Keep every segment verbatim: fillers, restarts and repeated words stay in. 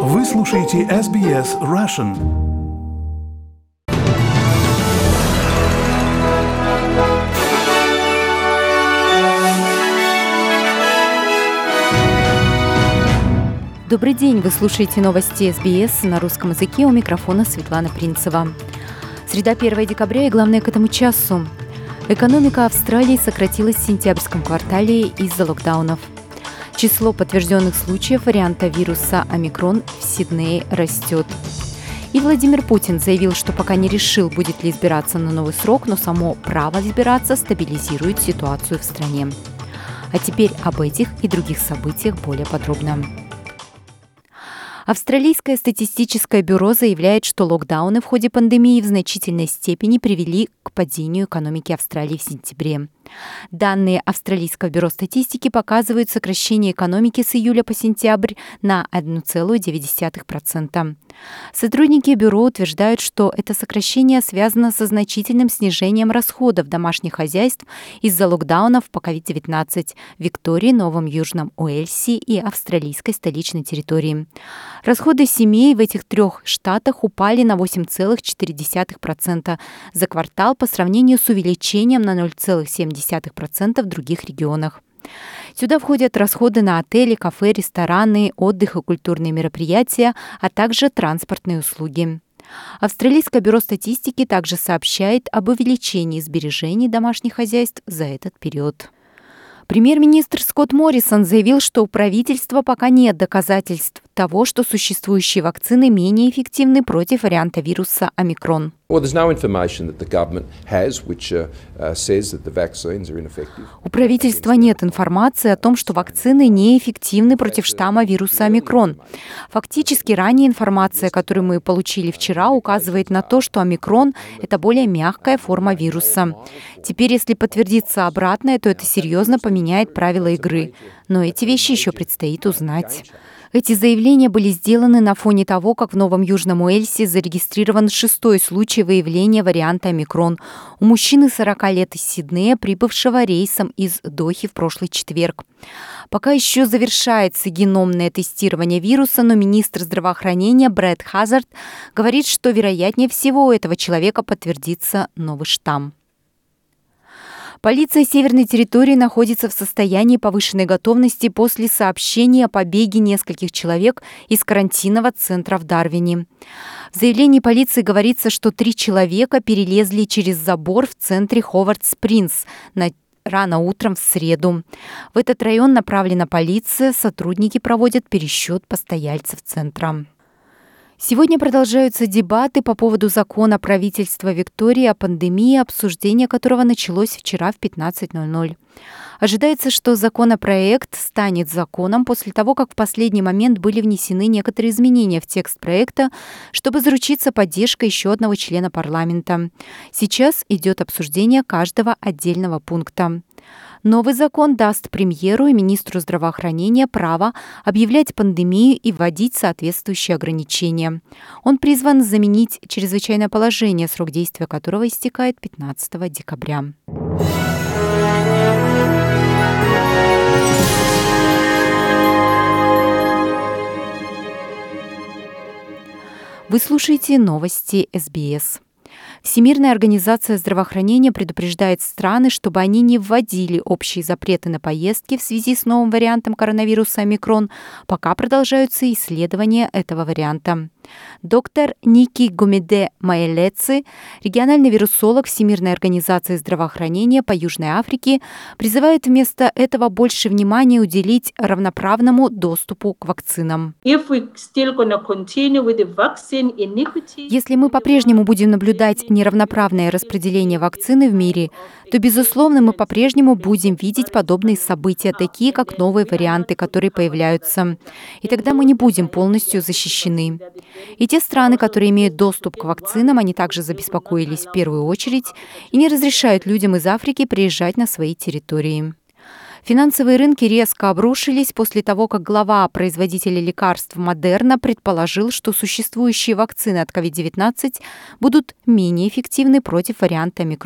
Вы слушаете эс би эс Russian. Добрый день, вы слушаете новости эс би эс на русском языке, у микрофона Светлана Принцева. Среда, первого декабря и главное к этому часу. Экономика Австралии сократилась в сентябрьском квартале из-за локдаунов. Число подтвержденных случаев варианта вируса омикрон в Сиднее растет. И Владимир Путин заявил, что пока не решил, будет ли избираться на новый срок, но само право избираться стабилизирует ситуацию в стране. А теперь об этих и других событиях более подробно. Австралийское статистическое бюро заявляет, что локдауны в ходе пандемии в значительной степени привели к падению экономики Австралии в сентябре. Данные Австралийского бюро статистики показывают сокращение экономики с июля по сентябрь на одна целая девять десятых процента. Сотрудники бюро утверждают, что это сокращение связано со значительным снижением расходов домашних хозяйств из-за локдаунов по ковид девятнадцать в Виктории, Новом Южном Уэльсе и австралийской столичной территории. Расходы семей в этих трех штатах упали на восемь целых четыре десятых процента за квартал по сравнению с увеличением на ноль целых семь десятых процента в других регионах. Сюда входят расходы на отели, кафе, рестораны, отдых и культурные мероприятия, а также транспортные услуги. Австралийское бюро статистики также сообщает об увеличении сбережений домашних хозяйств за этот период. Премьер-министр Скотт Моррисон заявил, что у правительства пока нет доказательств того, что существующие вакцины менее эффективны против варианта вируса омикрон. У правительства нет информации о том, что вакцины неэффективны против штамма вируса омикрон. Фактически, ранее информация, которую мы получили вчера, указывает на то, что омикрон – это более мягкая форма вируса. Теперь, если подтвердится обратное, то это серьезно поменяет правила игры. Но эти вещи еще предстоит узнать. Эти заявления были сделаны на фоне того, как в Новом Южном Уэльсе зарегистрирован шестой случай выявления варианта омикрон у мужчины сорока лет из Сиднея, прибывшего рейсом из Дохи в прошлый четверг. Пока еще завершается геномное тестирование вируса, но министр здравоохранения Брэд Хазард говорит, что вероятнее всего у этого человека подтвердится новый штамм. Полиция Северной территории находится в состоянии повышенной готовности после сообщения о побеге нескольких человек из карантинного центра в Дарвине. В заявлении полиции говорится, что три человека перелезли через забор в центре Ховард-Спрингс на рано утром в среду. В этот район направлена полиция, сотрудники проводят пересчет постояльцев центра. Сегодня продолжаются дебаты по поводу закона правительства Виктории о пандемии, обсуждение которого началось вчера в пятнадцать ноль ноль. Ожидается, что законопроект станет законом после того, как в последний момент были внесены некоторые изменения в текст проекта, чтобы заручиться поддержкой еще одного члена парламента. Сейчас идет обсуждение каждого отдельного пункта. Новый закон даст премьеру и министру здравоохранения право объявлять пандемию и вводить соответствующие ограничения. Он призван заменить чрезвычайное положение, срок действия которого истекает пятнадцатого декабря. Вы слушаете новости эс би эс. Всемирная организация здравоохранения предупреждает страны, чтобы они не вводили общие запреты на поездки в связи с новым вариантом коронавируса омикрон, пока продолжаются исследования этого варианта. Доктор Ники Гомеде-Маэлеци, региональный вирусолог Всемирной организации здравоохранения по Южной Африке, призывает вместо этого больше внимания уделить равноправному доступу к вакцинам. Если мы по-прежнему будем наблюдать неравноправное распределение вакцины в мире, то, безусловно, мы по-прежнему будем видеть подобные события, такие как новые варианты, которые появляются. И тогда мы не будем полностью защищены. И те страны, которые имеют доступ к вакцинам, они также забеспокоились в первую очередь и не разрешают людям из Африки приезжать на свои территории. Финансовые рынки резко обрушились после того, как глава производителя лекарств Модерна предположил, что существующие вакцины от ковид девятнадцать будут менее эффективны против варианта омикрон.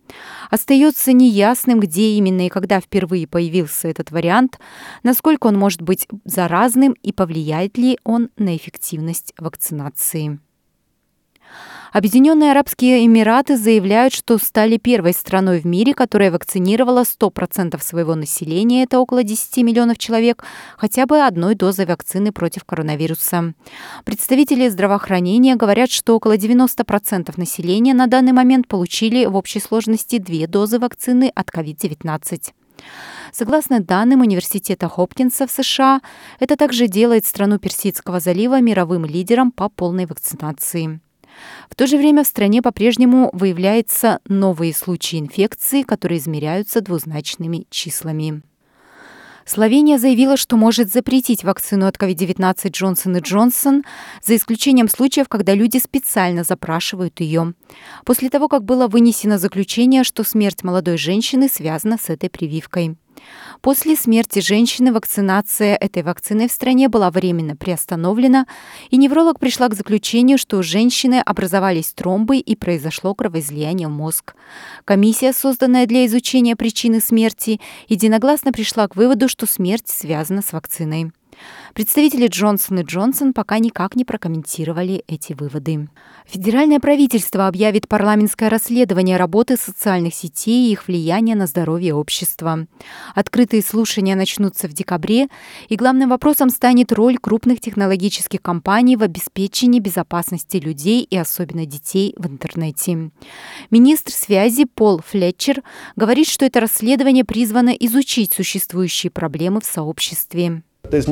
Остается неясным, где именно и когда впервые появился этот вариант, насколько он может быть заразным и повлияет ли он на эффективность вакцинации. Объединенные Арабские Эмираты заявляют, что стали первой страной в мире, которая вакцинировала сто процентов своего населения, это около десять миллионов человек, хотя бы одной дозой вакцины против коронавируса. Представители здравоохранения говорят, что около девяносто процентов населения на данный момент получили в общей сложности две дозы вакцины от ковид девятнадцать. Согласно данным Университета Хопкинса в США, это также делает страну Персидского залива мировым лидером по полной вакцинации. В то же время в стране по-прежнему выявляются новые случаи инфекции, которые измеряются двузначными числами. Словения заявила, что может запретить вакцину от ковид девятнадцать Джонсон и Джонсон, за исключением случаев, когда люди специально запрашивают ее. После того, как было вынесено заключение, что смерть молодой женщины связана с этой прививкой. После смерти женщины вакцинация этой вакциной в стране была временно приостановлена, и невролог пришла к заключению, что у женщины образовались тромбы и произошло кровоизлияние в мозг. Комиссия, созданная для изучения причины смерти, единогласно пришла к выводу, что смерть связана с вакциной. Представители Джонсон и Джонсон пока никак не прокомментировали эти выводы. Федеральное правительство объявит парламентское расследование работы социальных сетей и их влияния на здоровье общества. Открытые слушания начнутся в декабре, и главным вопросом станет роль крупных технологических компаний в обеспечении безопасности людей и особенно детей в интернете. Министр связи Пол Флетчер говорит, что это расследование призвано изучить существующие проблемы в сообществе. Нет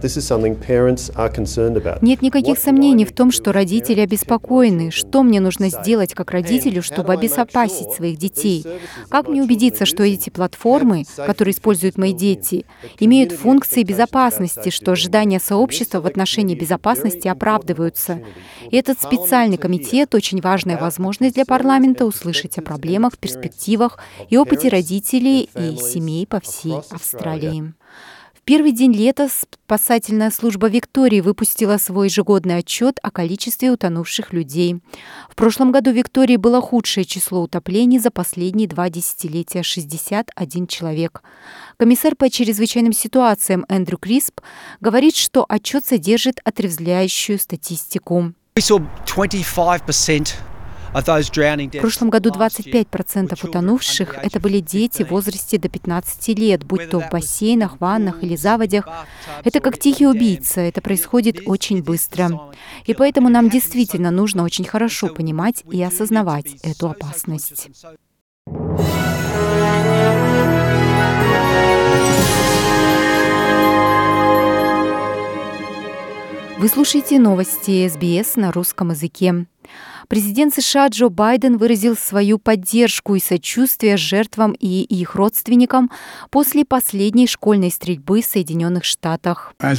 никаких сомнений в том, что родители обеспокоены. Что мне нужно сделать как родителю, чтобы обезопасить своих детей? Как мне убедиться, что эти платформы, которые используют мои дети, имеют функции безопасности, что ожидания сообщества в отношении безопасности оправдываются? И этот специальный комитет – очень важная возможность для парламента услышать о проблемах, перспективах и опыте родителей и семей по всей Австралии. В первый день лета спасательная служба Виктории выпустила свой ежегодный отчет о количестве утонувших людей. В прошлом году в Виктории было худшее число утоплений за последние два десятилетия – шестьдесят один человек. Комиссар по чрезвычайным ситуациям Эндрю Крисп говорит, что отчет содержит отрезвляющую статистику. В прошлом году двадцать пять процентов утонувших – это были дети в возрасте до пятнадцати лет, будь то в бассейнах, ваннах или заводях. Это как тихий убийца, это происходит очень быстро. И поэтому нам действительно нужно очень хорошо понимать и осознавать эту опасность. Вы слушаете новости эс би эс на русском языке. Президент США Джо Байден выразил свою поддержку и сочувствие жертвам и их родственникам после последней школьной стрельбы в Соединенных Штатах. По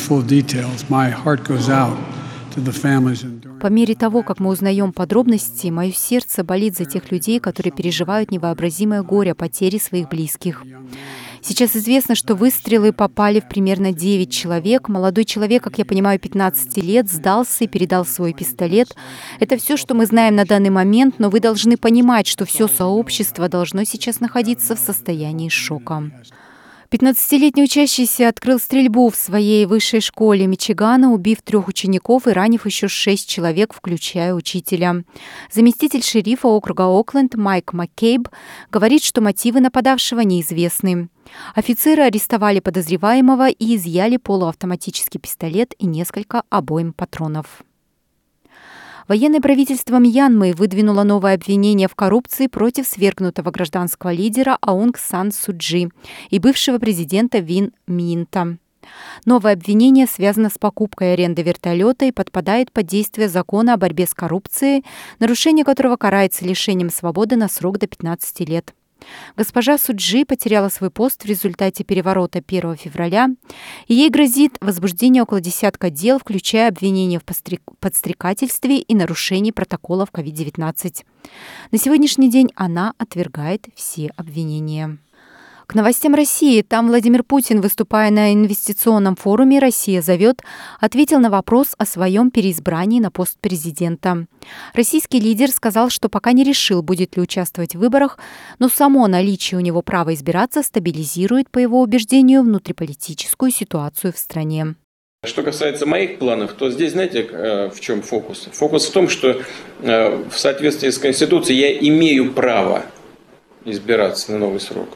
мере того, как мы узнаем подробности, мое сердце болит за тех людей, которые переживают невообразимое горе потери своих близких. Сейчас известно, что выстрелы попали в примерно девять человек. Молодой человек, как я понимаю, пятнадцати лет, сдался и передал свой пистолет. Это все, что мы знаем на данный момент, но вы должны понимать, что все сообщество должно сейчас находиться в состоянии шока. пятнадцатилетний учащийся открыл стрельбу в своей высшей школе Мичигана, убив трех учеников и ранив еще шесть человек, включая учителя. Заместитель шерифа округа Окленд Майк Маккейб говорит, что мотивы нападавшего неизвестны. Офицеры арестовали подозреваемого и изъяли полуавтоматический пистолет и несколько обойм патронов. Военное правительство Мьянмы выдвинуло новое обвинение в коррупции против свергнутого гражданского лидера Аунг Сан Су Чжи и бывшего президента Вин Минта. Новое обвинение связано с покупкой и арендой вертолета и подпадает под действие закона о борьбе с коррупцией, нарушение которого карается лишением свободы на срок до пятнадцати лет. Госпожа Су Чжи потеряла свой пост в результате переворота первого февраля, и ей грозит возбуждение около десятка дел, включая обвинения в подстрекательстве и нарушении протоколов ковид девятнадцать. На сегодняшний день она отвергает все обвинения. К новостям России. Там Владимир Путин, выступая на инвестиционном форуме «Россия зовет», ответил на вопрос о своем переизбрании на пост президента. Российский лидер сказал, что пока не решил, будет ли участвовать в выборах, но само наличие у него права избираться стабилизирует, по его убеждению, внутриполитическую ситуацию в стране. Что касается моих планов, то здесь, знаете, в чем фокус? Фокус в том, что в соответствии с Конституцией я имею право избираться на новый срок.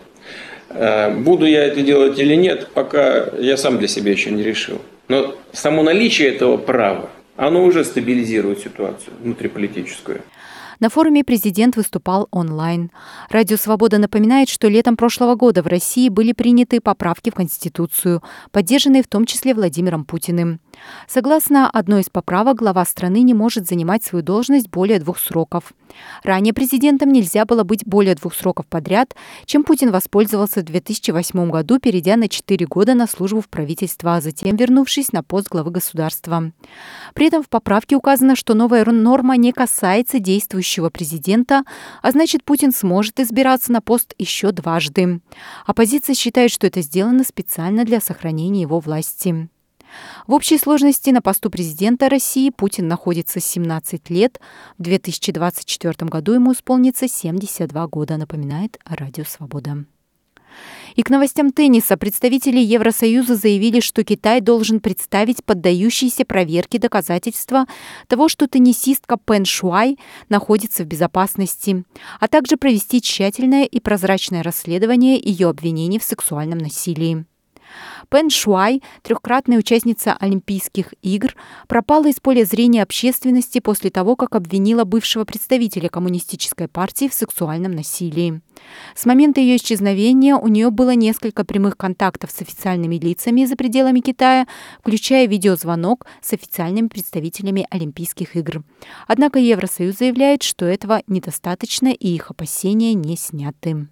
Буду я это делать или нет, пока я сам для себя еще не решил. Но само наличие этого права, оно уже стабилизирует ситуацию внутриполитическую. На форуме президент выступал онлайн. Радио «Свобода» напоминает, что летом прошлого года в России были приняты поправки в Конституцию, поддержанные в том числе Владимиром Путиным. Согласно одной из поправок, глава страны не может занимать свою должность более двух сроков. Ранее президентом нельзя было быть более двух сроков подряд, чем Путин воспользовался в две тысячи восьмом году, перейдя на четыре года на службу в правительство, а затем вернувшись на пост главы государства. При этом в поправке указано, что новая норма не касается действующего президента, а значит, Путин сможет избираться на пост еще дважды. Оппозиция считает, что это сделано специально для сохранения его власти. В общей сложности на посту президента России Путин находится семнадцать лет. В две тысячи двадцать четвёртом году ему исполнится семьдесят два года, напоминает Радио «Свобода». И к новостям тенниса. Представители Евросоюза заявили, что Китай должен представить поддающиеся проверке доказательства того, что теннисистка Пэн Шуай находится в безопасности, а также провести тщательное и прозрачное расследование ее обвинений в сексуальном насилии. Пэн Шуай, трехкратная участница Олимпийских игр, пропала из поля зрения общественности после того, как обвинила бывшего представителя Коммунистической партии в сексуальном насилии. С момента ее исчезновения у нее было несколько прямых контактов с официальными лицами за пределами Китая, включая видеозвонок с официальными представителями Олимпийских игр. Однако Евросоюз заявляет, что этого недостаточно и их опасения не сняты.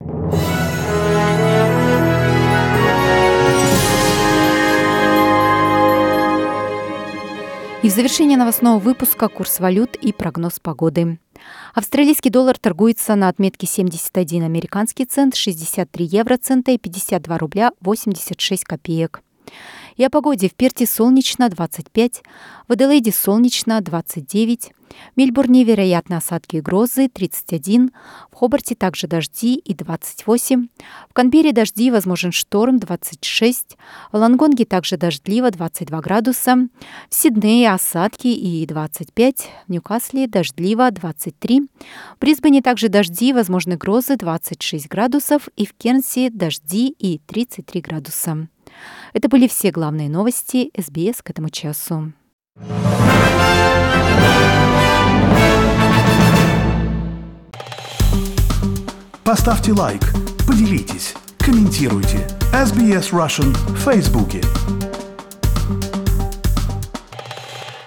И в завершение новостного выпуска курс валют и прогноз погоды. Австралийский доллар торгуется на отметке семьдесят один американский цент, шестьдесят три евроцента и пятьдесят два рубля восемьдесят шесть копеек. И о погоде. В Перте солнечно двадцать пять, в Аделаиде солнечно двадцать девять, в Мельбурне вероятны осадки и грозы тридцать один, в Хобарте также дожди и двадцать восемь, в Канберре дожди, возможен шторм двадцать шесть, в Лонгонге также дождливо двадцать два градуса, в Сиднее осадки и двадцать пять, в Ньюкасле дождливо двадцать три, в Брисбене также дожди, возможны грозы двадцать шесть градусов и в Кернсе дожди и тридцать три градуса. Это были все главные новости эс би эс к этому часу. Поставьте лайк, поделитесь, комментируйте. эс би эс Russian в Фейсбуке.